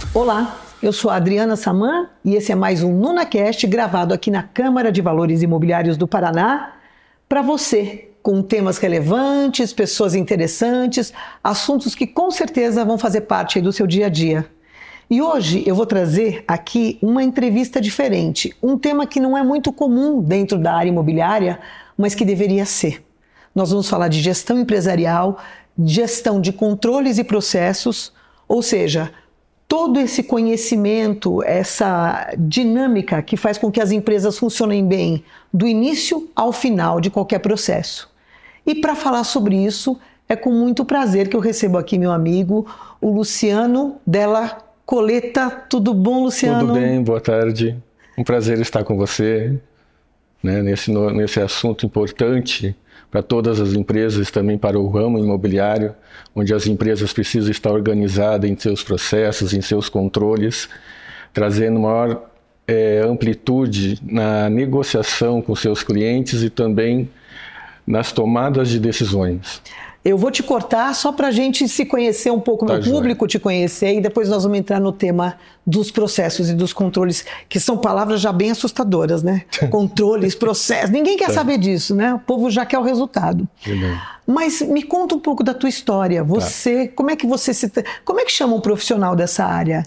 Olá, eu sou a Adriana Saman e esse é mais um NunaCast gravado aqui na Câmara de Valores Imobiliários do Paraná para você, com temas relevantes, pessoas interessantes, assuntos que com certeza vão fazer parte aí do seu dia a dia. E hoje eu vou trazer aqui uma entrevista diferente, um tema que não é muito comum dentro da área imobiliária, mas que deveria ser. Nós vamos falar de gestão empresarial, gestão de controles e processos, ou seja, todo esse conhecimento, essa dinâmica que faz com que as empresas funcionem bem do início ao final de qualquer processo. E para falar sobre isso, é com muito prazer que eu recebo aqui meu amigo, o Luciano Della Coletta. Tudo bom, Luciano? Tudo bem, boa tarde. Um prazer estar com você, né, nesse assunto importante para todas as empresas, também para o ramo imobiliário, onde as empresas precisam estar organizadas em seus processos, em seus controles, trazendo maior amplitude na negociação com seus clientes e também nas tomadas de decisões. Eu vou te cortar só para a gente se conhecer um pouco, meu público te conhecer, e depois nós vamos entrar no tema dos processos e dos controles, que são palavras já bem assustadoras, né? Controles, processos, ninguém quer saber disso, né? O povo já quer o resultado. Mas me conta um pouco da tua história. Você, como é que chama um profissional dessa área?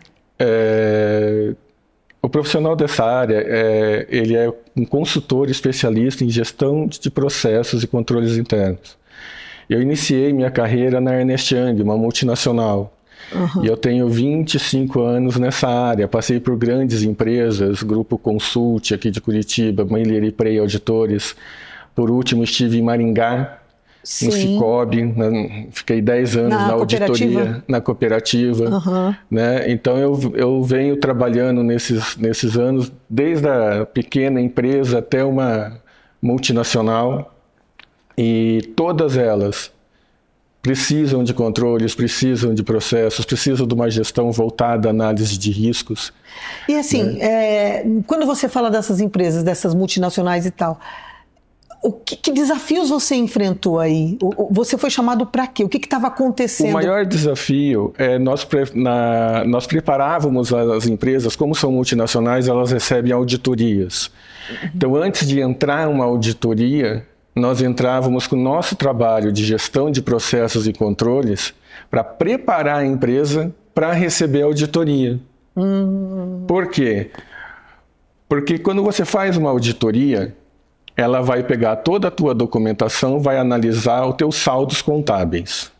O profissional dessa área, ele é um consultor especialista em gestão de processos e controles internos. Eu iniciei minha carreira na Ernst Young, uma multinacional. E eu tenho 25 anos nessa área. Passei por grandes empresas, Grupo Consult aqui de Curitiba, Miller & Prey Auditores. Por último, estive em Maringá, no Cicobi. Fiquei 10 anos na auditoria, na cooperativa. Né? Então, eu venho trabalhando nesses anos, desde a pequena empresa até uma multinacional. E todas elas precisam de controles, precisam de processos, precisam de uma gestão voltada à análise de riscos. E assim, quando você fala dessas empresas, dessas multinacionais e tal, que desafios você enfrentou aí? Você foi chamado para quê? O que estava acontecendo? O maior desafio é nós preparávamos as empresas, como são multinacionais, elas recebem auditorias. Então, antes de entrar uma auditoria, nós entrávamos com o nosso trabalho de gestão de processos e controles para preparar a empresa para receber a auditoria. Por quê? Porque quando você faz uma auditoria, ela vai pegar toda a tua documentação, vai analisar os teus saldos contábeis.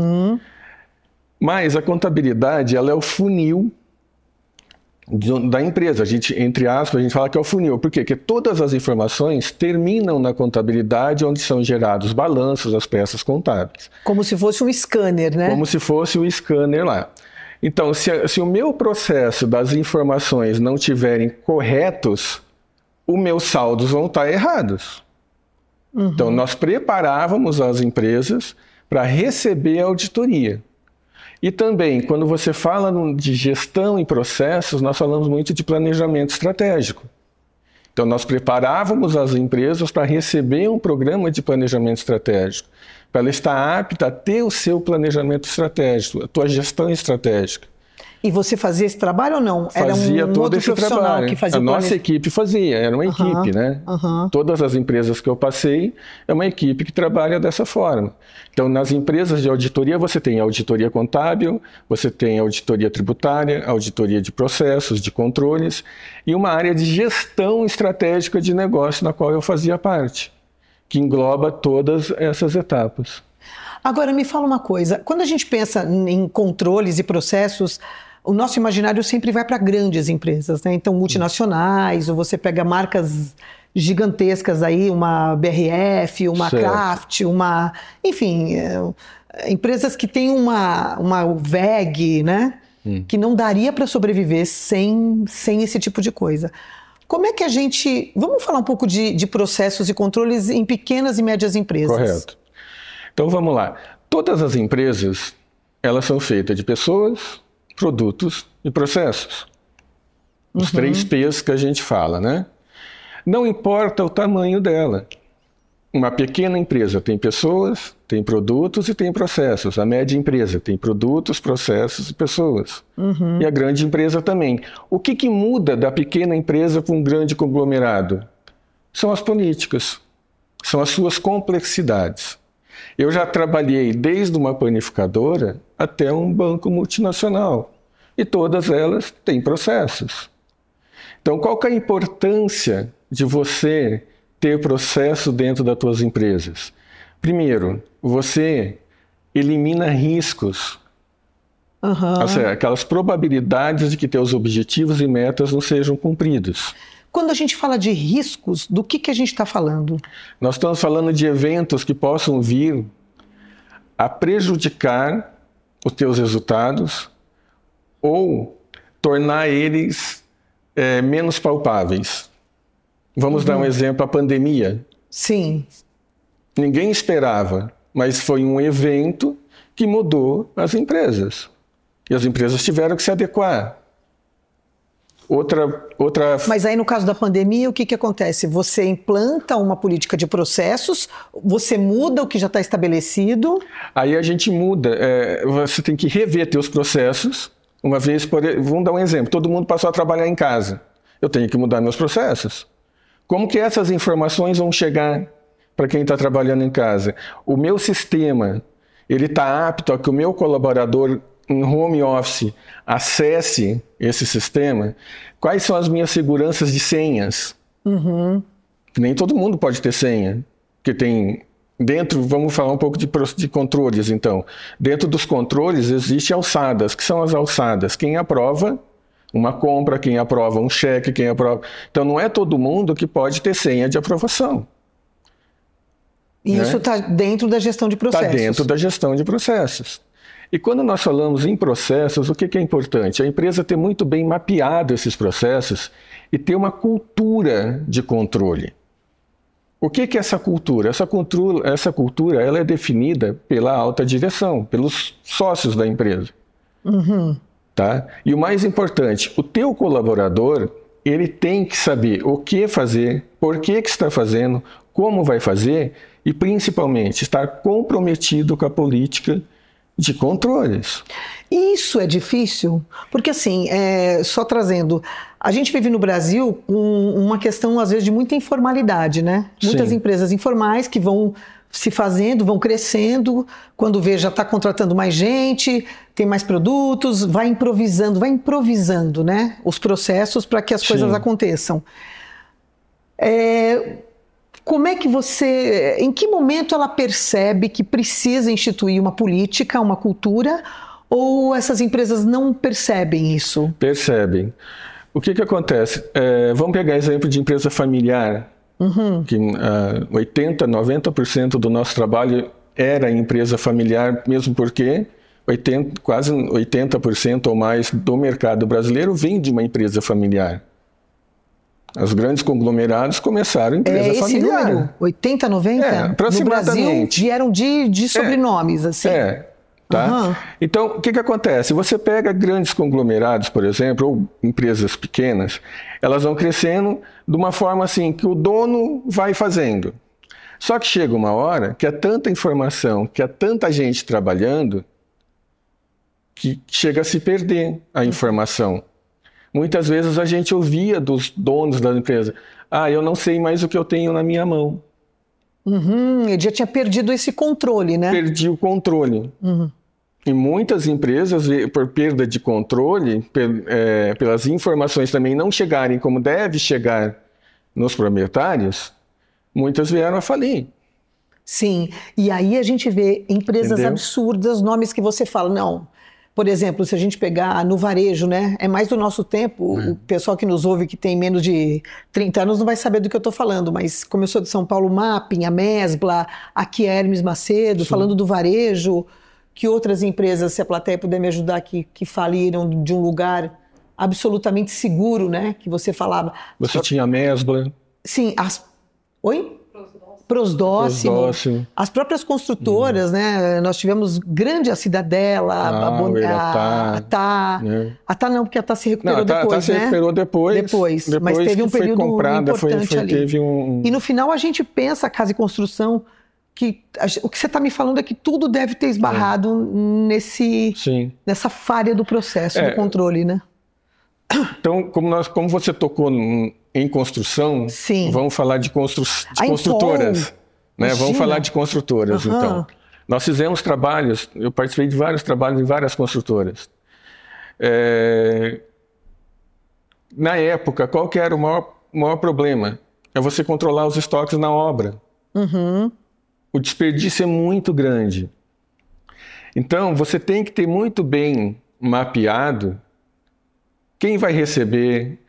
Mas a contabilidade, ela é o funil da empresa. A gente, entre aspas, a gente fala que é o funil. Por quê? Porque todas as informações terminam na contabilidade, onde são gerados balanços, as peças contábeis. Como se fosse um scanner, né? Como se fosse um scanner lá. Então, se o meu processo das informações não estiverem corretos, os meus saldos vão estar errados. Então, nós preparávamos as empresas para receber a auditoria. E também, quando você fala de gestão e processos, nós falamos muito de planejamento estratégico. Então, nós preparávamos as empresas para receber um programa de planejamento estratégico, para ela estar apta a ter o seu planejamento estratégico, a tua gestão estratégica. E você fazia esse trabalho ou não? Fazia era um todo outro esse trabalho. Que fazia a nossa equipe fazia, era uma equipe, né? Todas as empresas que eu passei, é uma equipe que trabalha dessa forma. Então, nas empresas de auditoria, você tem auditoria contábil, você tem auditoria tributária, auditoria de processos, de controles, e uma área de gestão estratégica de negócio, na qual eu fazia parte, que engloba todas essas etapas. Agora, me fala uma coisa, quando a gente pensa em controles e processos, o nosso imaginário sempre vai para grandes empresas, né? Então, multinacionais, ou você pega marcas gigantescas aí, uma BRF, uma Kraft, enfim, empresas que têm uma WEG, né? Que não daria para sobreviver sem esse tipo de coisa. Como é que a gente... Vamos falar um pouco de processos e controles em pequenas e médias empresas. Correto. Então, vamos lá. Todas as empresas, elas são feitas de pessoas, produtos e processos. Os 3 P's que a gente fala, né? Não importa o tamanho dela. Uma pequena empresa tem pessoas, tem produtos e tem processos. A média empresa tem produtos, processos e pessoas. E a grande empresa também. O que muda da pequena empresa para um grande conglomerado? São as políticas, são as suas complexidades. Eu já trabalhei desde uma panificadora até um banco multinacional. E todas elas têm processos. Então, qual que é a importância de você ter processo dentro das tuas empresas? Primeiro, você elimina riscos. Ou seja, aquelas probabilidades de que teus objetivos e metas não sejam cumpridos. Quando a gente fala de riscos, do que a gente está falando? Nós estamos falando de eventos que possam vir a prejudicar os teus resultados ou tornar eles menos palpáveis. Vamos dar um exemplo, a pandemia. Sim. Ninguém esperava, mas foi um evento que mudou as empresas. E as empresas tiveram que se adequar. Mas aí no caso da pandemia, o que acontece? Você implanta uma política de processos, você muda o que já está estabelecido? Aí a gente muda, você tem que rever teus processos. Uma vez, vamos dar um exemplo, todo mundo passou a trabalhar em casa. Eu tenho que mudar meus processos. Como que essas informações vão chegar para quem está trabalhando em casa? O meu sistema, ele está apto a que o meu colaborador em home office acesse esse sistema? Quais são as minhas seguranças de senhas? Nem todo mundo pode ter senha, porque tem dentro, vamos falar um pouco de controles então. Dentro dos controles existem alçadas. Que são as alçadas? Quem aprova uma compra, quem aprova um cheque, quem aprova... Então não é todo mundo que pode ter senha de aprovação. E isso está dentro da gestão de processos? Está dentro da gestão de processos. E quando nós falamos em processos, o que é importante? A empresa ter muito bem mapeado esses processos e ter uma cultura de controle. O que é essa cultura? Essa cultura ela é definida pela alta direção, pelos sócios da empresa. Tá? E o mais importante, o teu colaborador, ele tem que saber o que fazer, por que está fazendo, como vai fazer e, principalmente, estar comprometido com a política de controles. Isso é difícil, porque assim, só trazendo, a gente vive no Brasil uma questão às vezes de muita informalidade, né? Muitas empresas informais que vão se fazendo, vão crescendo, quando vê já está contratando mais gente, tem mais produtos, vai improvisando, né? Os processos para que as coisas aconteçam. Como é que em que momento ela percebe que precisa instituir uma política, uma cultura, ou essas empresas não percebem isso? Percebem. O que acontece? Vamos pegar exemplo de empresa familiar, que 80%, 90% do nosso trabalho era em empresa familiar, mesmo porque quase 80% ou mais do mercado brasileiro vem de uma empresa familiar. Os grandes conglomerados começaram em empresa familiar. Esse número? 80, 90? Aproximadamente. No Brasil vieram de sobrenomes, assim. Tá? Então, o que acontece? Você pega grandes conglomerados, por exemplo, ou empresas pequenas, elas vão crescendo de uma forma assim, que o dono vai fazendo. Só que chega uma hora que é tanta informação, que é tanta gente trabalhando, que chega a se perder a informação. Muitas vezes a gente ouvia dos donos da empresa, eu não sei mais o que eu tenho na minha mão. Ele já tinha perdido esse controle, né? Perdi o controle. E muitas empresas, por perda de controle, pelas informações também não chegarem como deve chegar nos proprietários, muitas vieram a falir. Sim, e aí a gente vê empresas absurdas, nomes que você fala, não... Por exemplo, se a gente pegar no varejo, né? É mais do nosso tempo. O pessoal que nos ouve, que tem menos de 30 anos, não vai saber do que eu estou falando. Mas como eu sou de São Paulo, Mapping, a Mesbla, aqui é Hermes Macedo, falando do varejo, que outras empresas, se a plateia puder me ajudar, que faliram de um lugar absolutamente seguro, né? Que você falava. Você tinha a Mesbla. Sim, Oi? Prosdóximo, as próprias construtoras, né? Nós tivemos grande a Cidadela, a TAR. A TAR não, porque a TAR se recuperou depois, né? A TAR se recuperou depois, mas teve um período comprada, importante ali. E no final a gente pensa, a Casa e Construção, que o que você está me falando é que tudo deve ter esbarrado nessa falha do processo, do controle, né? Então, como você tocou em construção, Sim. vamos falar de construtoras. Né? Vamos falar de construtoras, então. Nós fizemos trabalhos, eu participei de vários trabalhos em várias construtoras. Na época, qual que era o maior problema? É você controlar os estoques na obra. O desperdício é muito grande. Então, você tem que ter muito bem mapeado quem vai receber,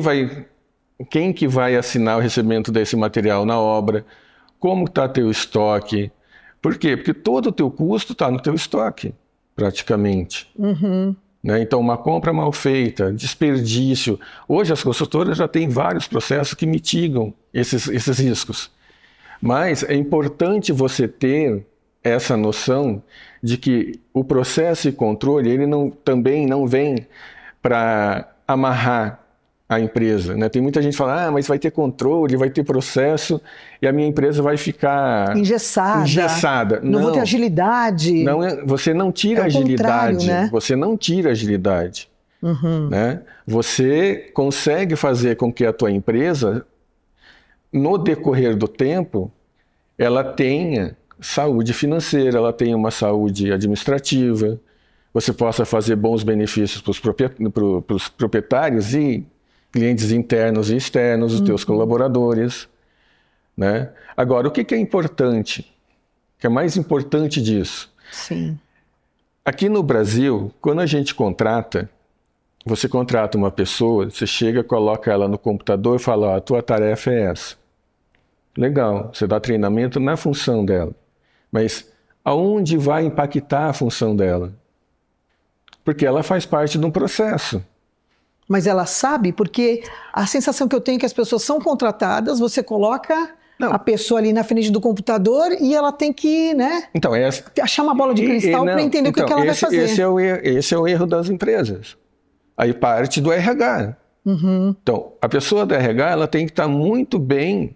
quem que vai assinar o recebimento desse material na obra, como está teu estoque. Por quê? Porque todo o teu custo está no teu estoque, praticamente. Né? Então, uma compra mal feita, desperdício. Hoje as construtoras já têm vários processos que mitigam esses riscos. Mas é importante você ter essa noção de que o processo e controle, ele também não vem para amarrar a empresa. Né? Tem muita gente que fala, mas vai ter controle, vai ter processo e a minha empresa vai ficar engessada. Não vou ter agilidade. Não, você não tira agilidade. Né? Você não tira agilidade. Né? Você consegue fazer com que a tua empresa, no decorrer do tempo, ela tenha saúde financeira, ela tenha uma saúde administrativa, você possa fazer bons benefícios para os proprietários e clientes internos e externos, os teus colaboradores. Né? Agora, o que é importante? O que é mais importante disso? Sim. Aqui no Brasil, quando a gente contrata, você contrata uma pessoa, você chega, coloca ela no computador e fala, a tua tarefa é essa. Legal, você dá treinamento na função dela. Mas aonde vai impactar a função dela? Porque ela faz parte de um processo. Mas ela sabe, porque a sensação que eu tenho é que as pessoas são contratadas, você coloca a pessoa ali na frente do computador e ela tem que, né, então, achar uma bola de cristal para entender o que ela vai fazer. Esse é o erro das empresas. Aí parte do RH. Então, a pessoa do RH ela tem que estar muito bem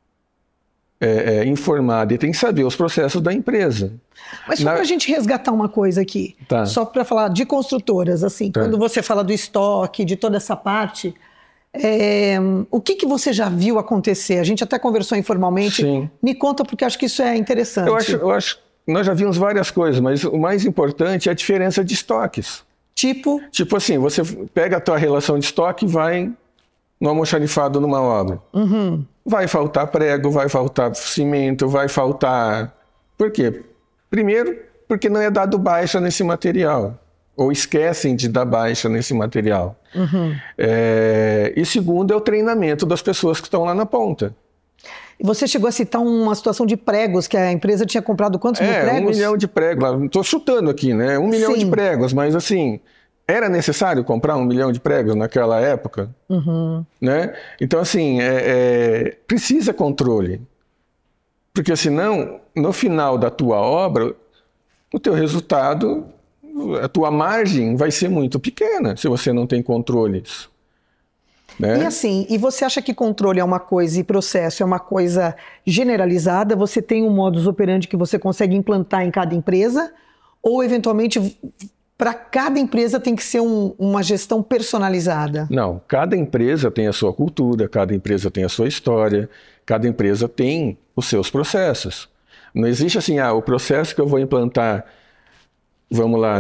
informada e tem que saber os processos da empresa. Mas só para a gente resgatar uma coisa aqui, só para falar de construtoras, assim, quando você fala do estoque, de toda essa parte, o que você já viu acontecer? A gente até conversou informalmente. Sim. Me conta, porque acho que isso é interessante. Eu acho nós já vimos várias coisas, mas o mais importante é a diferença de estoques. Tipo assim, você pega a tua relação de estoque e vai no almoxarifado numa obra. Vai faltar prego, vai faltar cimento, vai faltar... Por quê? Primeiro, porque não é dado baixa nesse material. Ou esquecem de dar baixa nesse material. E segundo, é o treinamento das pessoas que estão lá na ponta. Você chegou a citar uma situação de pregos, que a empresa tinha comprado quantos mil pregos? 1 milhão de pregos. Estou chutando aqui, né? 1 milhão de pregos, mas assim... Era necessário comprar 1 milhão de pregos naquela época? Né? Então, assim, precisa controle. Porque senão, no final da tua obra, o teu resultado, a tua margem vai ser muito pequena se você não tem controles. Né? E assim, você acha que controle é uma coisa e processo é uma coisa generalizada? Você tem um modus operandi que você consegue implantar em cada empresa? Ou, eventualmente... Para cada empresa tem que ser uma gestão personalizada? Não, cada empresa tem a sua cultura, cada empresa tem a sua história, cada empresa tem os seus processos. Não existe assim, o processo que eu vou implantar, vamos lá,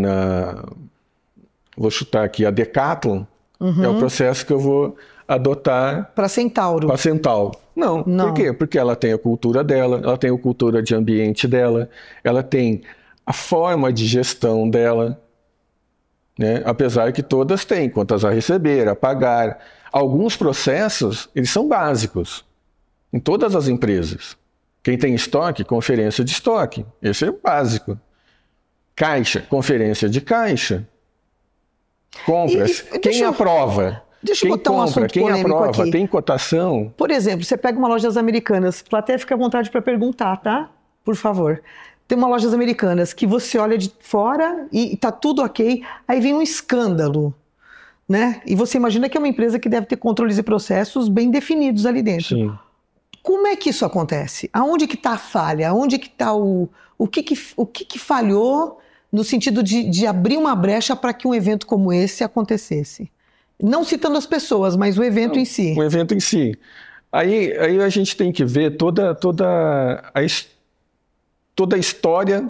vou chutar aqui, a Decathlon, é o processo que eu vou adotar... Para Centauro. Para Centauro. Não. Por quê? Porque ela tem a cultura dela, ela tem a cultura de ambiente dela, ela tem... a forma de gestão dela, né? Apesar que todas têm contas a receber, a pagar. Alguns processos, eles são básicos em todas as empresas. Quem tem estoque, conferência de estoque. Esse é o básico. Caixa, conferência de caixa. Compras. Quem aprova? Deixa eu Quem botar um compra, assunto quem polêmico aprova, aqui. tem cotação. Por exemplo, você pega uma Lojas Americanas, plateia fica à vontade para perguntar, tá? Por favor. Tem uma Lojas Americanas que você olha de fora e tá tudo ok, aí vem um escândalo, né? E você imagina que é uma empresa que deve ter controles e processos bem definidos ali dentro. Sim. Como é que isso acontece? Aonde que está a falha? Aonde que está o que falhou no sentido de abrir uma brecha para que um evento como esse acontecesse? Não citando as pessoas, mas o evento em si. O evento em si. Aí a gente tem que ver toda a história,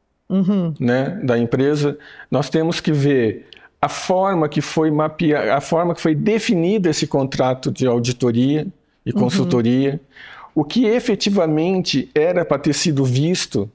né, da empresa. Nós temos que ver a forma que foi mapeada, a forma que foi definida esse contrato de auditoria e consultoria, o que efetivamente era para ter sido visto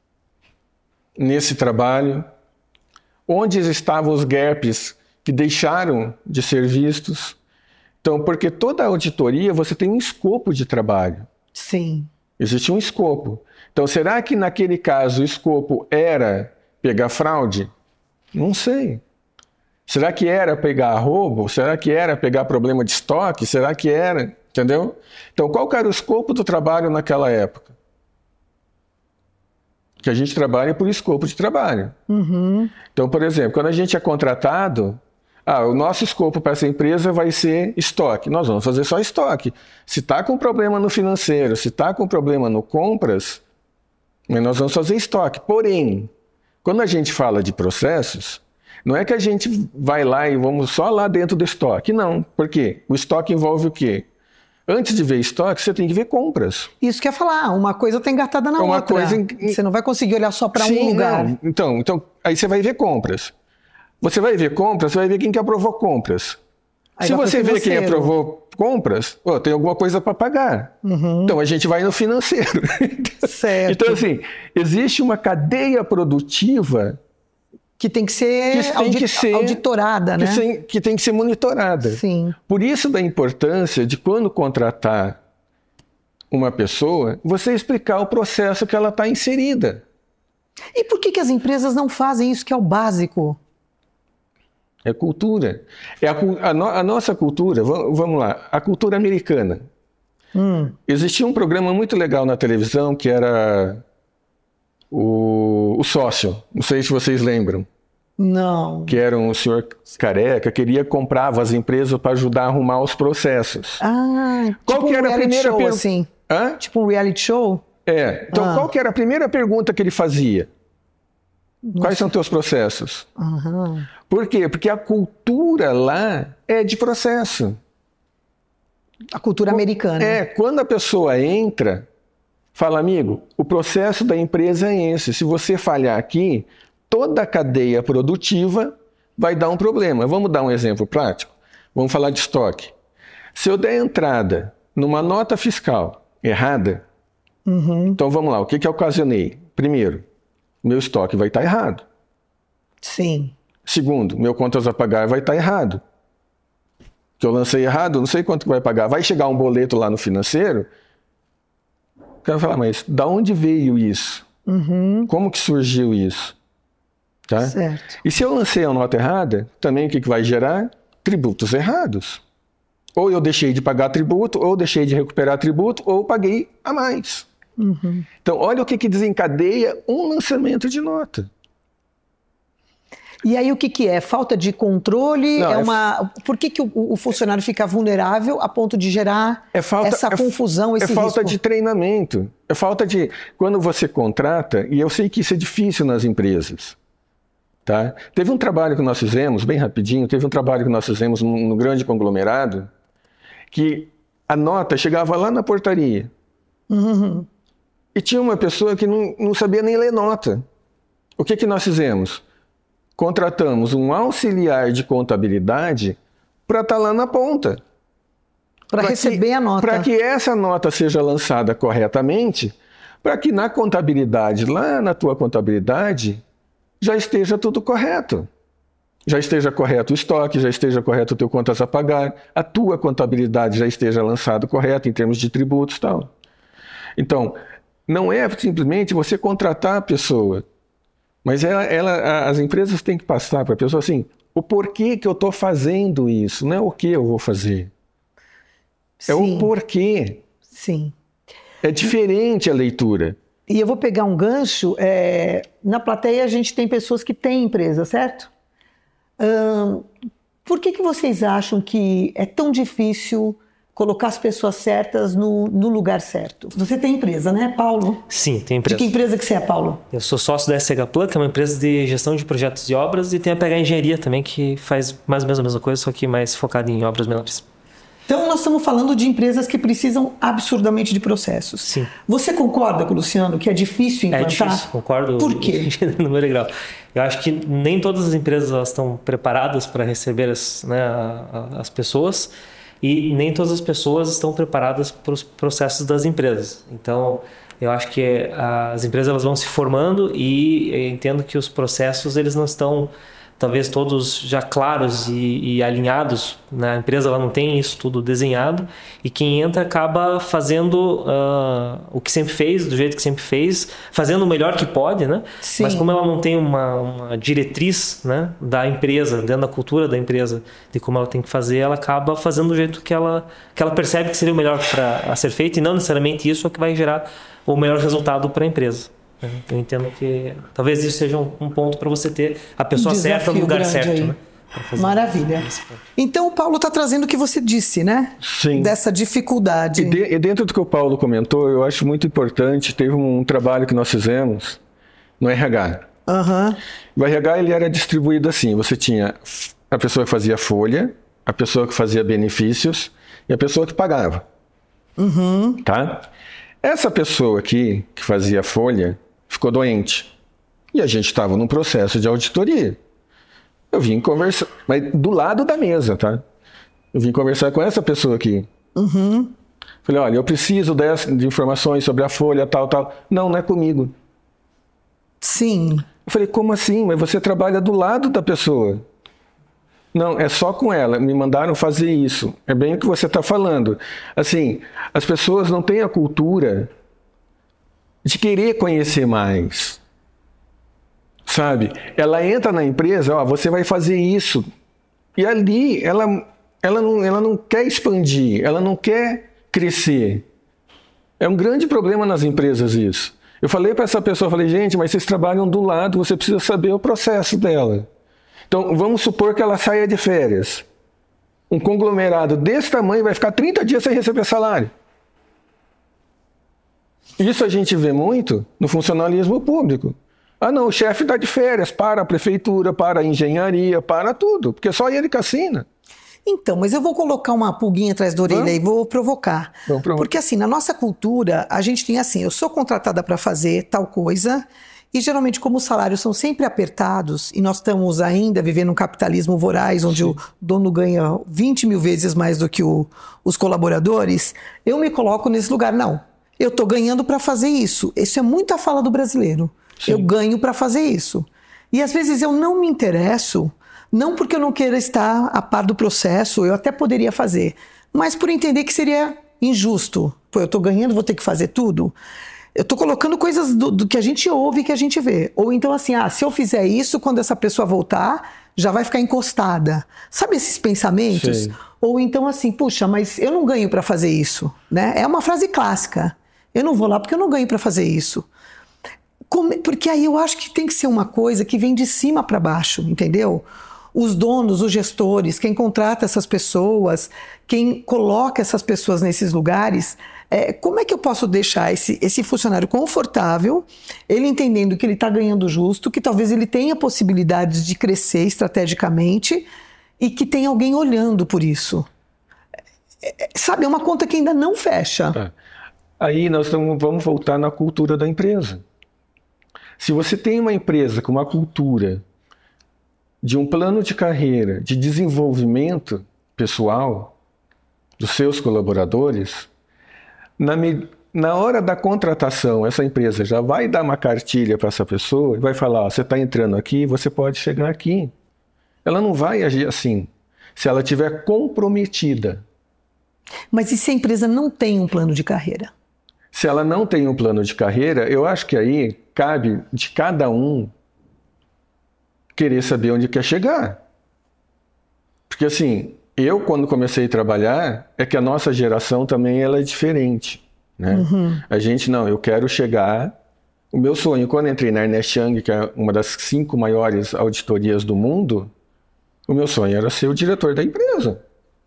nesse trabalho, onde estavam os gaps que deixaram de ser vistos. Então, porque toda auditoria você tem um escopo de trabalho. Sim. Existe um escopo. Então, será que naquele caso o escopo era pegar fraude? Não sei. Será que era pegar roubo? Será que era pegar problema de estoque? Será que era? Entendeu? Então, qual que era o escopo do trabalho naquela época? Que a gente trabalha por escopo de trabalho. Então, por exemplo, quando a gente é contratado, o nosso escopo para essa empresa vai ser estoque. Nós vamos fazer só estoque. Se está com problema no financeiro, se está com problema no compras, nós vamos fazer estoque. Porém, quando a gente fala de processos, não é que a gente vai lá e vamos só lá dentro do estoque. Não. Por quê? O estoque envolve o quê? Antes de ver estoque, você tem que ver compras. Isso que eu ia falar, uma coisa está engatada na outra. Você não vai conseguir olhar só para um lugar. Não. Então, aí você vai ver compras. Você vai ver compras, você vai ver quem que aprovou compras. Se você vê quem aprovou compras, tem alguma coisa para pagar. Então, a gente vai no financeiro. Certo. Então, assim, existe uma cadeia produtiva que tem que ser auditorada, né? Que tem que ser monitorada. Sim. Por isso da importância de, quando contratar uma pessoa, você explicar o processo que ela está inserida. E por que as empresas não fazem isso, que é o básico? É cultura. A nossa cultura, vamos lá, a cultura americana. Existia um programa muito legal na televisão que era o Sócio. Não sei se vocês lembram. Não. Que era um senhor careca, comprava as empresas para ajudar a arrumar os processos. Qual que era a primeira pergunta? Assim? Hã? Tipo um reality show? Então, qual que era a primeira pergunta que ele fazia? Quais são teus processos? Por quê? Porque a cultura lá é de processo. A cultura americana. Quando a pessoa entra, fala, amigo, o processo da empresa é esse. Se você falhar aqui, toda a cadeia produtiva vai dar um problema. Vamos dar um exemplo prático? Vamos falar de estoque. Se eu der entrada numa nota fiscal errada, então vamos lá, o que eu ocasionei? Primeiro, meu estoque vai estar errado. Sim. Segundo, meu contas a pagar vai estar errado. Que eu lancei errado, não sei quanto vai pagar. Vai chegar um boleto lá no financeiro, o cara vai falar, mas da onde veio isso? Como que surgiu isso? Tá? Certo. E se eu lancei a nota errada, também o que vai gerar? Tributos errados. Ou eu deixei de pagar tributo, ou deixei de recuperar tributo, ou paguei a mais. Então, olha o que desencadeia um lançamento de nota. E aí o que é? Falta de controle? Por que o funcionário fica vulnerável a ponto de gerar essa confusão, esse risco? É falta de treinamento. É falta de... Quando você contrata, e eu sei que isso é difícil nas empresas, tá? Teve um trabalho que nós fizemos, bem rapidinho, no grande conglomerado, que a nota chegava lá na portaria. E tinha uma pessoa que não sabia nem ler nota. O que nós fizemos? Contratamos um auxiliar de contabilidade para estar lá na ponta. Para receber a nota. Para que essa nota seja lançada corretamente, para que na contabilidade, lá na tua contabilidade, já esteja tudo correto. Já esteja correto o estoque, já esteja correto o teu contas a pagar, a tua contabilidade já esteja lançada correta em termos de tributos e tal. Então, não é simplesmente você contratar a pessoa, mas as empresas têm que passar para a pessoa assim, o porquê que eu estou fazendo isso, não é o que eu vou fazer. É o porquê. Sim. É diferente a leitura. E eu vou pegar um gancho. Na plateia a gente tem pessoas que têm empresa, certo? Por que vocês acham que é tão difícil colocar as pessoas certas no lugar certo? Você tem empresa, né, Paulo? Sim, tem empresa. De que empresa que você é, Paulo? Eu sou sócio da SH Plan, que é uma empresa de gestão de projetos e obras, e tem a PH Engenharia também, que faz mais ou menos a mesma coisa, só que mais focada em obras menores. Então, nós estamos falando de empresas que precisam absurdamente de processos. Sim. Você concorda com o Luciano que é difícil implantar? É difícil, concordo. Por quê? No meu grau. Eu acho que nem todas as empresas elas estão preparadas para receber as pessoas e nem todas as pessoas estão preparadas para os processos das empresas. Então, eu acho que as empresas elas vão se formando e eu entendo que os processos eles não estão talvez todos já claros e alinhados, né? A empresa ela não tem isso tudo desenhado e quem entra acaba fazendo o que sempre fez, do jeito que sempre fez, fazendo o melhor que pode, né? Sim. Mas como ela não tem uma diretriz, né, da empresa, dentro da cultura da empresa, de como ela tem que fazer, ela acaba fazendo do jeito que ela percebe que seria o melhor para ser feito e não necessariamente isso é o que vai gerar o melhor resultado para a empresa. Eu entendo que talvez isso seja um ponto para você ter a pessoa certa no lugar certo, né? Maravilha. Então o Paulo está trazendo o que você disse, né? Sim. Dessa dificuldade. E dentro do que o Paulo comentou, eu acho muito importante, teve um trabalho que nós fizemos no RH. O RH ele era distribuído assim, você tinha a pessoa que fazia folha, a pessoa que fazia benefícios e a pessoa que pagava. Tá? Essa pessoa aqui, que fazia folha, ficou doente. E a gente estava num processo de auditoria. Eu vim conversar, mas do lado da mesa, tá? Eu vim conversar com essa pessoa aqui. Falei, olha, eu preciso de informações sobre a folha, tal. Não é comigo. Sim. Eu falei, como assim? Mas você trabalha do lado da pessoa. Não, é só com ela. Me mandaram fazer isso. É bem o que você está falando. Assim, as pessoas não têm a cultura de querer conhecer mais. Sabe? Ela entra na empresa, ó, você vai fazer isso. E ali, ela não quer expandir, ela não quer crescer. É um grande problema nas empresas isso. Eu falei para essa pessoa, falei, gente, mas vocês trabalham do lado, você precisa saber o processo dela. Então, vamos supor que ela saia de férias. Um conglomerado desse tamanho vai ficar 30 dias sem receber salário. Isso a gente vê muito no funcionalismo público. Ah, não, o chefe está de férias, para a prefeitura, para a engenharia, para tudo, porque só ele que assina. Então, mas eu vou colocar uma pulguinha atrás da orelha e vou provocar. Porque assim, na nossa cultura, a gente tem assim, eu sou contratada para fazer tal coisa e geralmente como os salários são sempre apertados e nós estamos ainda vivendo um capitalismo voraz, onde o dono ganha 20 mil vezes mais do que os colaboradores, eu me coloco nesse lugar. Não, eu estou ganhando para fazer isso. Isso é muito a fala do brasileiro. Sim. Eu ganho para fazer isso. E às vezes eu não me interesso, não porque eu não queira estar a par do processo, eu até poderia fazer, mas por entender que seria injusto. Pô, eu estou ganhando, vou ter que fazer tudo. Eu estou colocando coisas do que a gente ouve e que a gente vê. Ou então assim, se eu fizer isso, quando essa pessoa voltar, já vai ficar encostada. Sabe esses pensamentos? Sim. Ou então assim, puxa, mas eu não ganho para fazer isso, né? É uma frase clássica. Eu não vou lá porque eu não ganho para fazer isso. Porque aí eu acho que tem que ser uma coisa que vem de cima para baixo, entendeu? Os donos, os gestores, quem contrata essas pessoas, quem coloca essas pessoas nesses lugares, como é que eu posso deixar esse funcionário confortável, ele entendendo que ele está ganhando justo, que talvez ele tenha possibilidades de crescer estrategicamente e que tem alguém olhando por isso? Sabe, é uma conta que ainda não fecha. Tá. Aí nós vamos voltar na cultura da empresa. Se você tem uma empresa com uma cultura de um plano de carreira, de desenvolvimento pessoal dos seus colaboradores, na hora da contratação, essa empresa já vai dar uma cartilha para essa pessoa e vai falar, você está entrando aqui, você pode chegar aqui. Ela não vai agir assim, se ela estiver comprometida. Mas e se a empresa não tem um plano de carreira? Se ela não tem um plano de carreira, eu acho que aí cabe de cada um querer saber onde quer chegar. Porque assim, eu quando comecei a trabalhar, é que a nossa geração também ela é diferente, né? A gente, não, eu quero chegar... O meu sonho, quando entrei na Ernst Young, que é uma das 5 maiores auditorias do mundo, o meu sonho era ser o diretor da empresa.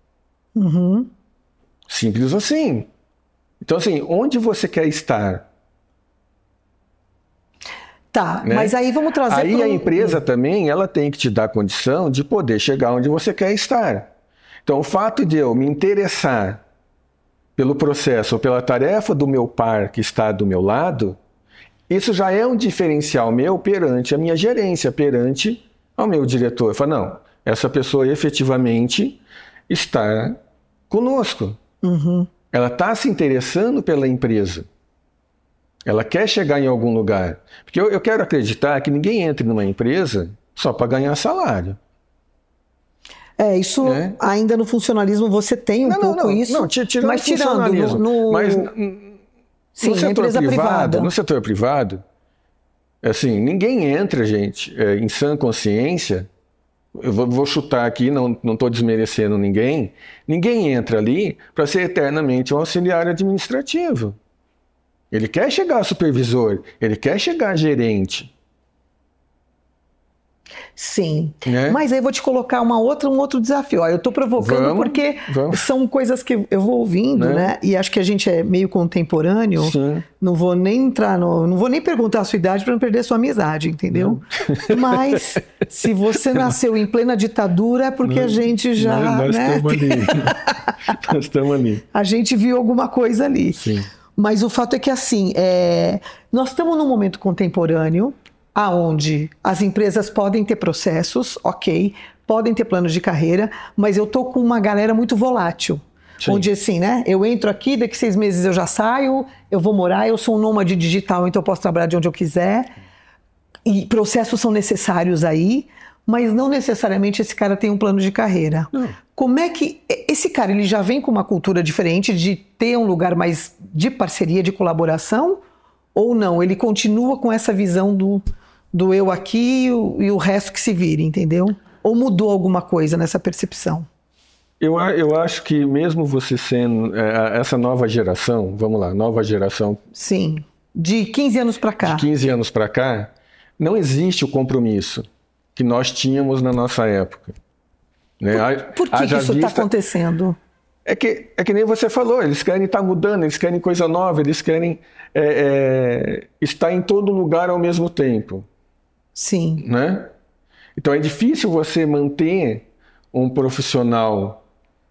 Simples assim. Então, assim, onde você quer estar? Tá, né? Mas aí vamos trazer... Aí a empresa também, ela tem que te dar condição de poder chegar onde você quer estar. Então, o fato de eu me interessar pelo processo ou pela tarefa do meu par que está do meu lado, isso já é um diferencial meu perante a minha gerência, perante ao meu diretor. Eu falo, não, essa pessoa efetivamente está conosco. Ela está se interessando pela empresa. Ela quer chegar em algum lugar. Porque eu quero acreditar que ninguém entre numa empresa só para ganhar salário. Isso ainda no funcionalismo você tem um pouco isso. Não, mas tirando mas sim, no setor privada. No setor privado, assim, ninguém entra, gente, em sã consciência. Eu vou chutar aqui, não estou desmerecendo ninguém. Ninguém entra ali para ser eternamente um auxiliar administrativo. Ele quer chegar a supervisor, ele quer chegar a gerente. Sim, mas aí eu vou te colocar um outro desafio. Eu estou provocando porque são coisas que eu vou ouvindo, né? E acho que a gente é meio contemporâneo. Sim. Não vou nem entrar não vou nem perguntar a sua idade para não perder a sua amizade, entendeu? Mas se você nasceu em plena ditadura é porque a gente já... Nós estamos ali. Nós estamos ali. A gente viu alguma coisa ali. Sim. Mas o fato é que assim, nós estamos num momento contemporâneo aonde as empresas podem ter processos, ok, podem ter planos de carreira, mas eu tô com uma galera muito volátil. Sim. Onde assim, né, eu entro aqui, daqui 6 meses eu já saio, eu vou morar, eu sou um nômade digital, então eu posso trabalhar de onde eu quiser, e processos são necessários aí, mas não necessariamente esse cara tem um plano de carreira. Como é que esse cara, ele já vem com uma cultura diferente de ter um lugar mais de parceria, de colaboração, ou não? Ele continua com essa visão do eu aqui e o resto que se vire, entendeu? Ou mudou alguma coisa nessa percepção? Eu acho que mesmo você sendo essa nova geração, vamos lá, nova geração... Sim, de 15 anos para cá. De 15 anos para cá, não existe o compromisso que nós tínhamos na nossa época. Né? Por que isso está acontecendo? É que nem você falou, eles querem estar mudando, eles querem coisa nova, eles querem estar em todo lugar ao mesmo tempo. Sim. Né? Então é difícil você manter um profissional.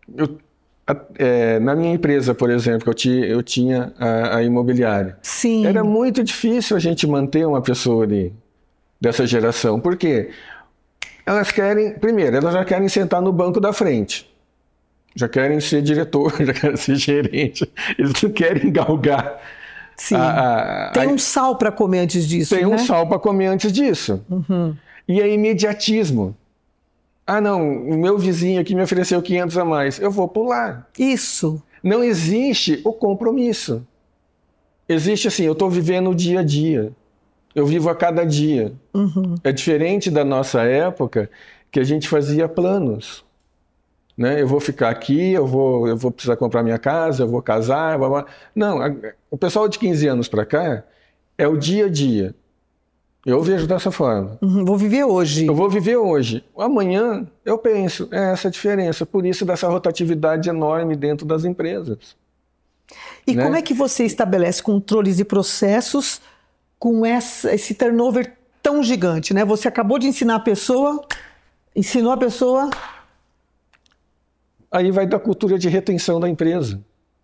Na minha empresa, por exemplo, eu tinha a imobiliária. Sim. Era muito difícil a gente manter uma pessoa ali, dessa geração. Por quê? Elas já querem sentar no banco da frente. Já querem ser diretor, já querem ser gerente. Eles não querem galgar. Sim. Tem um sal para comer antes disso. Tem um sal para comer antes disso. E é imediatismo. Ah, não, o meu vizinho aqui me ofereceu 500 a mais. Eu vou pular. Isso. Não existe o compromisso. Existe assim, eu estou vivendo o dia a dia. Eu vivo a cada dia. É diferente da nossa época, que a gente fazia planos. Né? Eu vou ficar aqui, eu vou precisar comprar minha casa, eu vou casar. Blá, blá. Não, o pessoal de 15 anos para cá é o dia a dia. Eu vejo dessa forma. Vou viver hoje. Eu vou viver hoje. Amanhã, eu penso, é essa a diferença. Por isso, dessa rotatividade enorme dentro das empresas. E como é que você estabelece controles e processos com esse turnover tão gigante? Né? Você acabou de ensinou a pessoa... Aí vai da cultura de retenção da empresa.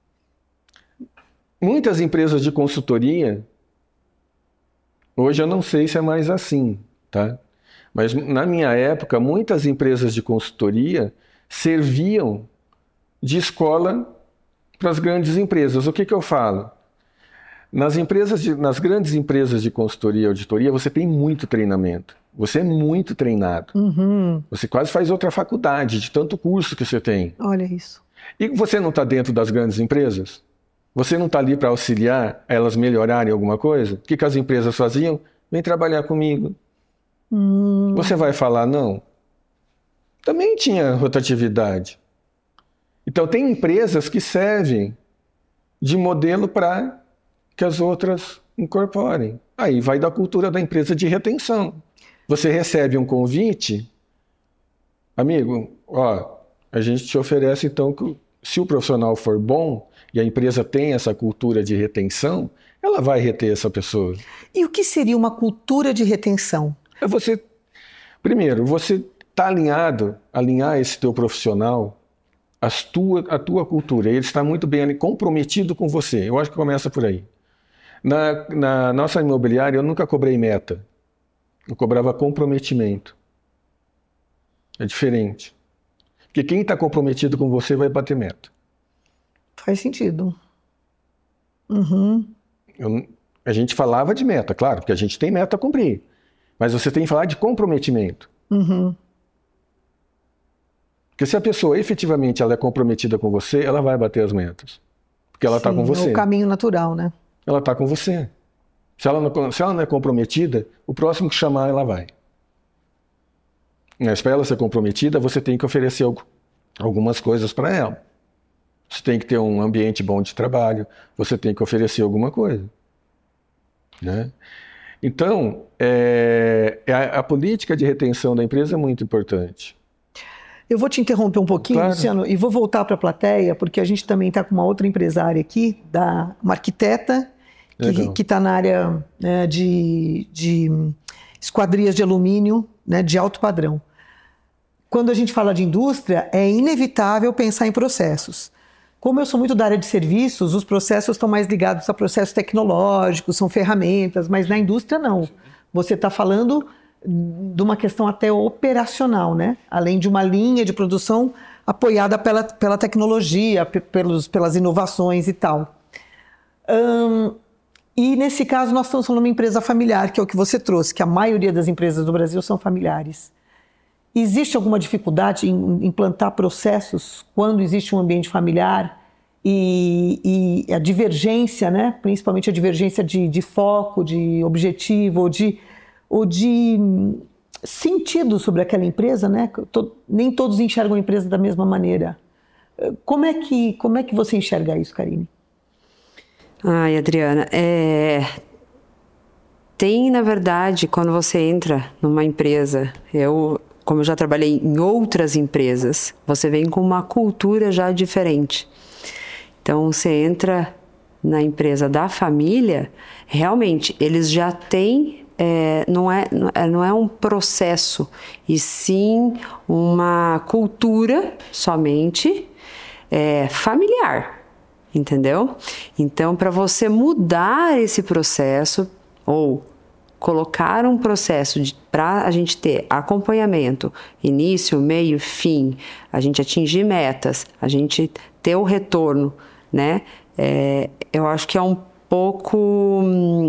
Muitas empresas de consultoria, hoje eu não sei se é mais assim, tá? Mas na minha época, muitas empresas de consultoria serviam de escola para as grandes empresas. O que eu falo? Nas grandes empresas de consultoria e auditoria, você tem muito treinamento. Você é muito treinado. Você quase faz outra faculdade de tanto curso que você tem. Olha isso. E você não está dentro das grandes empresas? Você não está ali para auxiliar elas melhorarem alguma coisa? O que as empresas faziam? Vem trabalhar comigo. Você vai falar não? também tinha rotatividade. Então, tem empresas que servem de modelo para que as outras incorporem. Aí vai da cultura da empresa de retenção. Você recebe um convite, amigo, ó, a gente te oferece então que se o profissional for bom e a empresa tem essa cultura de retenção, ela vai reter essa pessoa. E o que seria uma cultura de retenção? É você, primeiro, você está alinhar esse teu profissional a tua cultura. Ele está muito bem ali, comprometido com você. Eu acho que começa por aí. Na nossa imobiliária, eu nunca cobrei meta. Eu cobrava comprometimento. É diferente. Porque quem está comprometido com você vai bater meta. Faz sentido. Uhum. A gente falava de meta, claro, porque a gente tem meta a cumprir. Mas você tem que falar de comprometimento. Uhum. Porque se a pessoa efetivamente ela é comprometida com você, ela vai bater as metas. Porque ela está com você. É o caminho natural, né? Ela está com você. Se ela não é comprometida, o próximo que chamar, ela vai. Mas para ela ser comprometida, você tem que oferecer algumas coisas para ela. Você tem que ter um ambiente bom de trabalho, você tem que oferecer alguma coisa. Né? Então, a política de retenção da empresa é muito importante. Eu vou te interromper um pouquinho, Claro. Luciano, e vou voltar para a plateia, porque a gente também está com uma outra empresária aqui, uma arquiteta, que está na área, né, de esquadrias de alumínio, né, de alto padrão. Quando a gente fala de indústria, é inevitável pensar em processos. Como eu sou muito da área de serviços, os processos estão mais ligados a processos tecnológicos, são ferramentas, mas na indústria não. Você está falando de uma questão até operacional, né? Além de uma linha de produção apoiada pela tecnologia, pelas inovações e tal. E nesse caso nós estamos falando de uma empresa familiar, que é o que você trouxe, que a maioria das empresas do Brasil são familiares. Existe alguma dificuldade em implantar processos quando existe um ambiente familiar e a divergência, né? Principalmente a divergência de foco, de objetivo ou de sentido sobre aquela empresa, né? Nem todos enxergam a empresa da mesma maneira. Como é que você enxerga isso, Karine? Ai, Adriana, tem, na verdade, quando você entra numa empresa, como eu já trabalhei em outras empresas, você vem com uma cultura já diferente. Então, você entra na empresa da família, realmente, eles já têm, não é um processo, e sim uma cultura somente familiar, entendeu? Então, para você mudar esse processo, ou colocar um processo para a gente ter acompanhamento, início, meio, fim, a gente atingir metas, a gente ter o retorno, né? Eu acho que é um pouco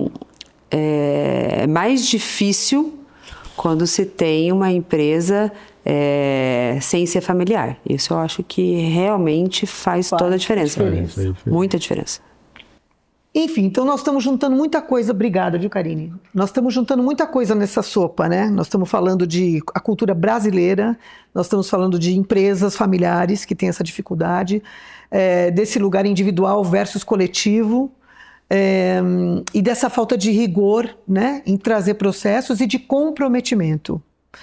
mais difícil quando se tem uma empresa sem ser familiar. Isso eu acho que realmente faz toda a diferença. Muita diferença. Enfim, então nós estamos juntando muita coisa, obrigada, viu, Karine? Nós estamos juntando muita coisa nessa sopa, né? Nós estamos falando de a cultura brasileira, nós estamos falando de empresas familiares que têm essa dificuldade, desse lugar individual versus coletivo, e dessa falta de rigor, né, em trazer processos e de comprometimento.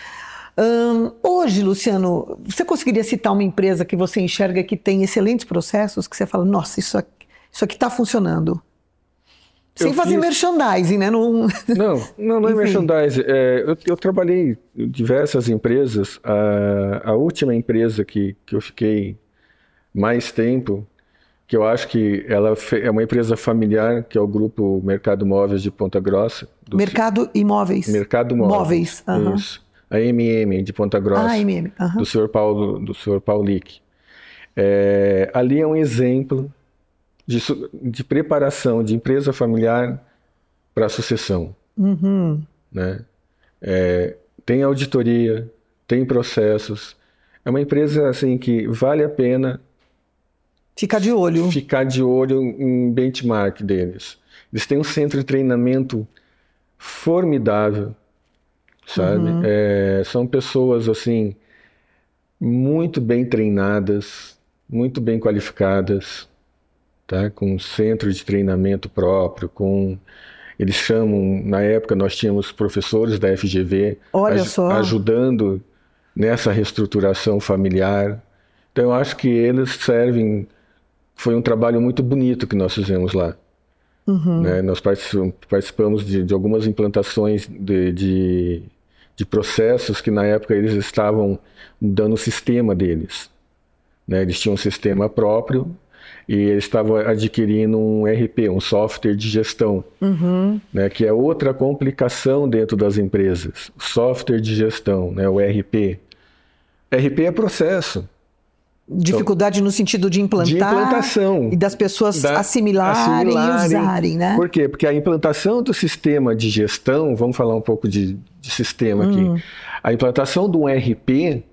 Hoje, Luciano, você conseguiria citar uma empresa que você enxerga que tem excelentes processos, que você fala, nossa, isso aqui está funcionando? Sem fazer merchandising, né? Não é merchandising. Eu trabalhei em diversas empresas. A última empresa que eu fiquei mais tempo, que eu acho que ela é uma empresa familiar, que é o Grupo Mercado Móveis de Ponta Grossa. Mercado Imóveis. Mercado Móveis. Isso. A MM de Ponta Grossa. Do senhor Paulic. Ali é um exemplo de preparação de empresa familiar para a sucessão. Né? Tem auditoria, tem processos. É uma empresa assim, que vale a pena ficar de olho em benchmark deles. Eles têm um centro de treinamento formidável, sabe? São pessoas assim muito bem treinadas, muito bem qualificadas, tá? Com um centro de treinamento próprio, eles chamam, na época nós tínhamos professores da FGV ajudando nessa reestruturação familiar. Então eu acho que eles servem, foi um trabalho muito bonito que nós fizemos lá. Né? Nós participamos de algumas implantações de processos que na época eles estavam dando o sistema deles. Né? Eles tinham um sistema próprio e eles estavam adquirindo um RP, um software de gestão, né? Que é outra complicação dentro das empresas. Software de gestão, né? O RP. RP é processo. Dificuldade então, no sentido de implantar, de implantação, e das pessoas assimilarem e usarem, né? Por quê? Porque a implantação do sistema de gestão, vamos falar um pouco de sistema aqui, a implantação do RP,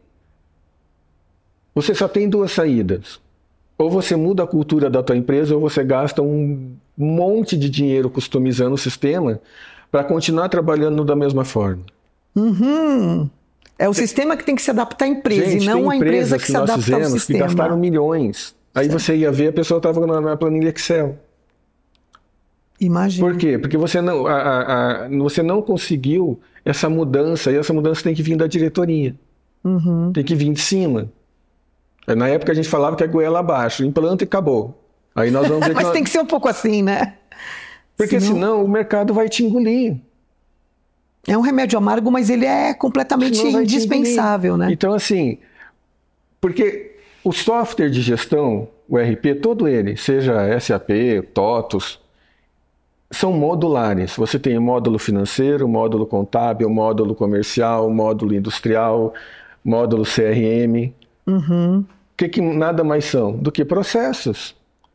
você só tem duas saídas. Ou você muda a cultura da tua empresa, ou você gasta um monte de dinheiro customizando o sistema para continuar trabalhando da mesma forma. É o sistema que tem que se adaptar à empresa, e não a empresa que se adapta ao sistema. Que gastaram milhões. Aí você ia ver, a pessoa estava na planilha Excel. Imagina. Por quê? Porque você não conseguiu essa mudança, e essa mudança tem que vir da diretoria. Tem que vir de cima. Na época a gente falava que é goela abaixo, implanta e acabou. Aí nós vamos ver Mas tem que ser um pouco assim, né? Porque senão o mercado vai te engolir. É um remédio amargo, mas ele é completamente indispensável, né? Então, assim, porque o software de gestão, o RP, todo ele, seja SAP, TOTOS, são modulares. Você tem o módulo financeiro, módulo contábil, módulo comercial, módulo industrial, módulo CRM. Que nada mais são do que processos.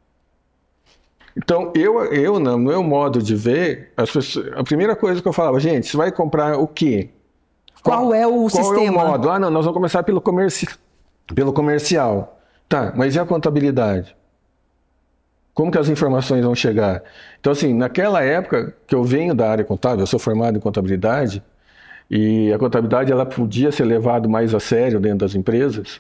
Então, eu no meu modo de ver, a primeira coisa que eu falava, gente, você vai comprar o quê? Qual é o sistema? Qual é o modo? Não, nós vamos começar pelo comercial. Tá, mas e a contabilidade? Como que as informações vão chegar? Então, assim, naquela época que eu venho da área contábil, eu sou formado em contabilidade, e a contabilidade ela podia ser levada mais a sério dentro das empresas,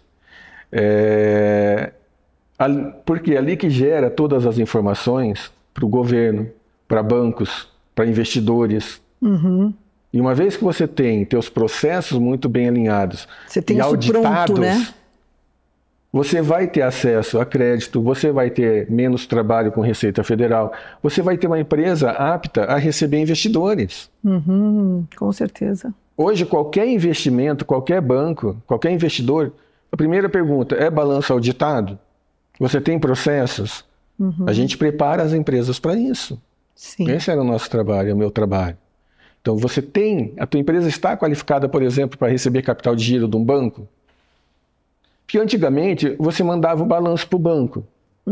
porque é ali que gera todas as informações para o governo, para bancos, para investidores. E uma vez que você tem teus processos muito bem alinhados e auditados, pronto, né? Você vai ter acesso a crédito, você vai ter menos trabalho com Receita Federal, você vai ter uma empresa apta a receber investidores. Com certeza. Hoje, qualquer investimento, qualquer banco, qualquer investidor, a primeira pergunta, é balanço auditado? Você tem processos? A gente prepara as empresas para isso. Sim. Esse era o nosso trabalho, é o meu trabalho. Então, a tua empresa está qualificada, por exemplo, para receber capital de giro de um banco? Porque antigamente, você mandava o balanço para o banco.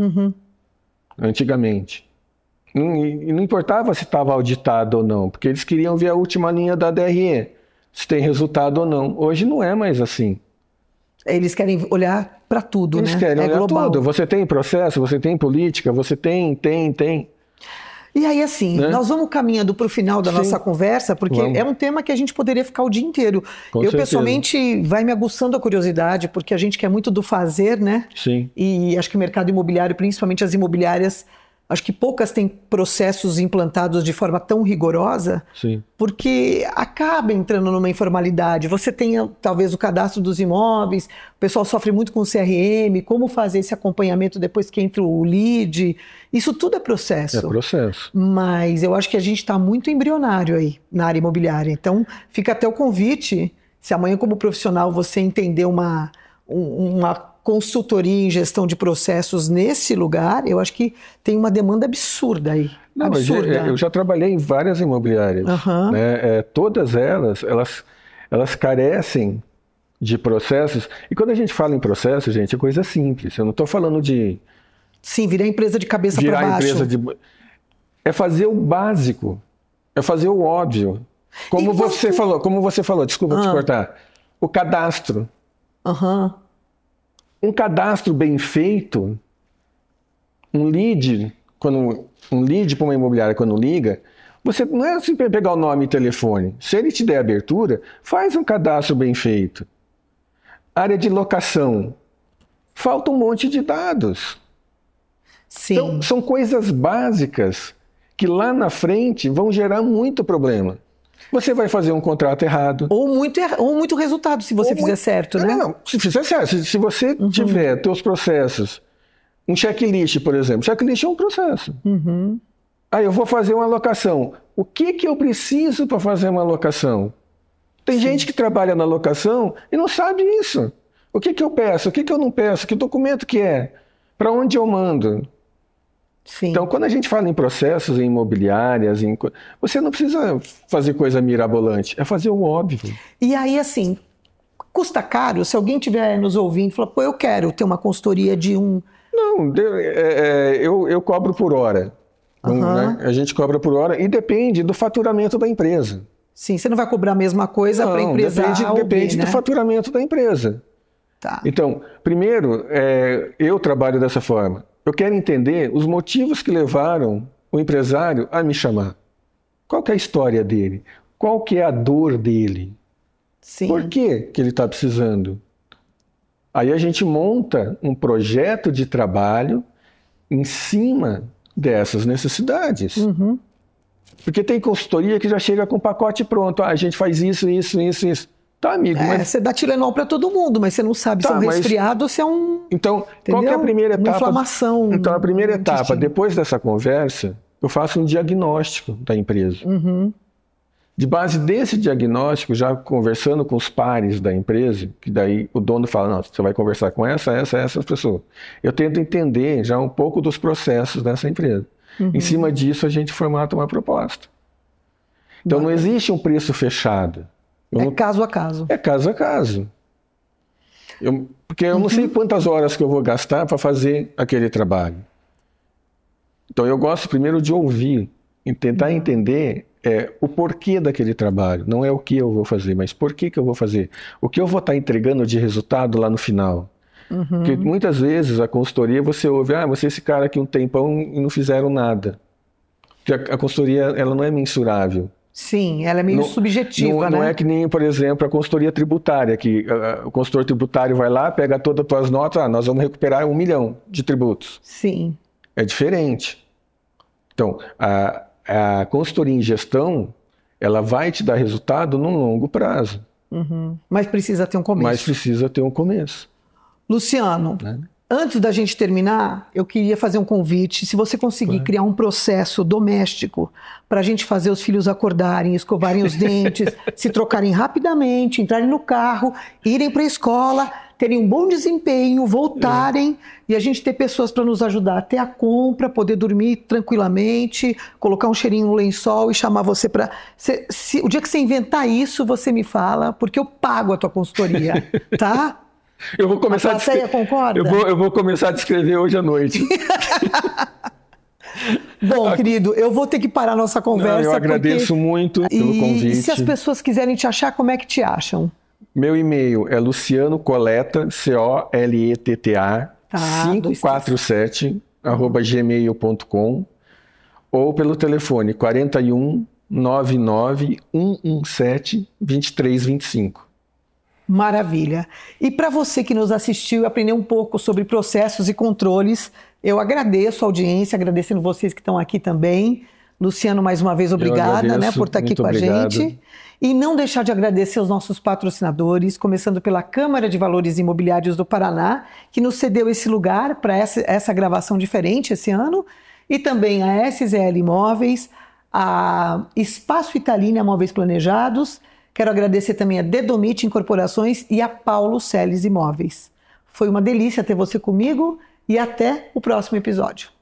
Antigamente. E não importava se estava auditado ou não, porque eles queriam ver a última linha da DRE, se tem resultado ou não. Hoje não é mais assim. Eles querem olhar para tudo, né? Eles querem olhar tudo. Você tem processo, você tem política, você tem. E aí, assim, né? Nós vamos caminhando para o final da nossa conversa, porque é um tema que a gente poderia ficar o dia inteiro. Pessoalmente, vai me aguçando a curiosidade, porque a gente quer muito do fazer, né? Sim. E acho que o mercado imobiliário, principalmente as imobiliárias, acho que poucas têm processos implantados de forma tão rigorosa, porque acaba entrando numa informalidade. Você tem, talvez, o cadastro dos imóveis, o pessoal sofre muito com o CRM, como fazer esse acompanhamento depois que entra o lead. Isso tudo é processo. É processo. Mas eu acho que a gente está muito embrionário aí na área imobiliária. Então, fica até o convite, se amanhã, como profissional, você entender uma consultoria em gestão de processos nesse lugar, eu acho que tem uma demanda absurda aí. Não, absurda. Mas eu já trabalhei em várias imobiliárias. Né? Todas elas carecem de processos. E quando a gente fala em processo, gente, é coisa simples. Eu não estou falando de... Sim, virar empresa de cabeça para baixo. É fazer o básico. É fazer o óbvio. Como você falou, desculpa te cortar. O cadastro. Um cadastro bem feito, um lead para uma imobiliária quando liga, você não é assim pegar o nome e telefone. Se ele te der abertura, faz um cadastro bem feito. Área de locação. Falta um monte de dados. Sim. Então, são coisas básicas que lá na frente vão gerar muito problema. Você vai fazer um contrato errado. Ou muito resultado, se você fizer certo, né? Não, se fizer certo. Se você tiver teus processos, um checklist, por exemplo. Checklist é um processo. Aí eu vou fazer uma alocação. O que eu preciso para fazer uma alocação? Tem gente que trabalha na locação e não sabe isso. O que eu peço? O que eu não peço? Que documento que é? Para onde eu mando? Sim. Então, quando a gente fala em processos, em imobiliárias, você não precisa fazer coisa mirabolante, é fazer o óbvio. E aí, assim, custa caro? Se alguém estiver nos ouvindo e falar, pô, eu quero ter uma consultoria de um... Não, eu cobro por hora. Né? A gente cobra por hora e depende do faturamento da empresa. Sim, você não vai cobrar a mesma coisa para a empresa depende do faturamento da empresa. Tá. Então, primeiro, eu trabalho dessa forma. Eu quero entender os motivos que levaram o empresário a me chamar. Qual que é a história dele? Qual que é a dor dele? Sim. Por que ele está precisando? Aí a gente monta um projeto de trabalho em cima dessas necessidades. Porque tem consultoria que já chega com o pacote pronto. A gente faz isso. Tá, amigo, mas... Você dá Tilenol para todo mundo, mas você não sabe se é um resfriado ou se é um... Então, entendeu? qual que é a primeira etapa? Uma inflamação. Então, a primeira etapa, depois dessa conversa, eu faço um diagnóstico da empresa. De base desse diagnóstico, já conversando com os pares da empresa, que daí o dono fala, não, você vai conversar com essa pessoa. Eu tento entender já um pouco dos processos dessa empresa. Em cima disso, a gente formata uma proposta. Então, não existe um preço fechado. Caso a caso. É caso a caso. Porque eu não sei quantas horas que eu vou gastar para fazer aquele trabalho. Então eu gosto primeiro de ouvir e tentar entender o porquê daquele trabalho. Não é o que eu vou fazer, mas por que eu vou fazer. O que eu vou estar entregando de resultado lá no final. Porque muitas vezes a consultoria você ouve, você esse cara aqui um tempão e não fizeram nada. Porque a consultoria ela não é mensurável. Sim, ela é meio subjetiva, né? Não é que nem, por exemplo, a consultoria tributária, que o consultor tributário vai lá, pega todas as tuas notas, nós vamos recuperar 1 milhão de tributos. Sim. É diferente. Então, a consultoria em gestão, ela vai te dar resultado num longo prazo. Mas precisa ter um começo. Luciano, antes da gente terminar, eu queria fazer um convite. Se você conseguir criar um processo doméstico para a gente fazer os filhos acordarem, escovarem os dentes, se trocarem rapidamente, entrarem no carro, irem para a escola, terem um bom desempenho, voltarem e a gente ter pessoas para nos ajudar até a compra, poder dormir tranquilamente, colocar um cheirinho no lençol e chamar você para... O dia que você inventar isso, você me fala, porque eu pago a tua consultoria, tá? Eu vou começar a plateia concorda? Eu vou começar a descrever hoje à noite. Bom, querido, eu vou ter que parar a nossa conversa. Eu agradeço muito pelo convite. E se as pessoas quiserem te achar, como é que te acham? Meu e-mail é lucianocoleta, COLETA, 547, @gmail.com, ou pelo telefone 41 99 117 2325. Maravilha. E para você que nos assistiu e aprendeu um pouco sobre processos e controles, eu agradeço a audiência, agradecendo vocês que estão aqui também. Luciano, mais uma vez, obrigada, por estar aqui com a gente. E não deixar de agradecer aos nossos patrocinadores, começando pela Câmara de Valores Imobiliários do Paraná, que nos cedeu esse lugar para essa gravação diferente esse ano, e também a SZL Imóveis, a Espaço Italina Móveis Planejados. Quero agradecer também a Dedomite Incorporações e a Paulo Celes Imóveis. Foi uma delícia ter você comigo e até o próximo episódio.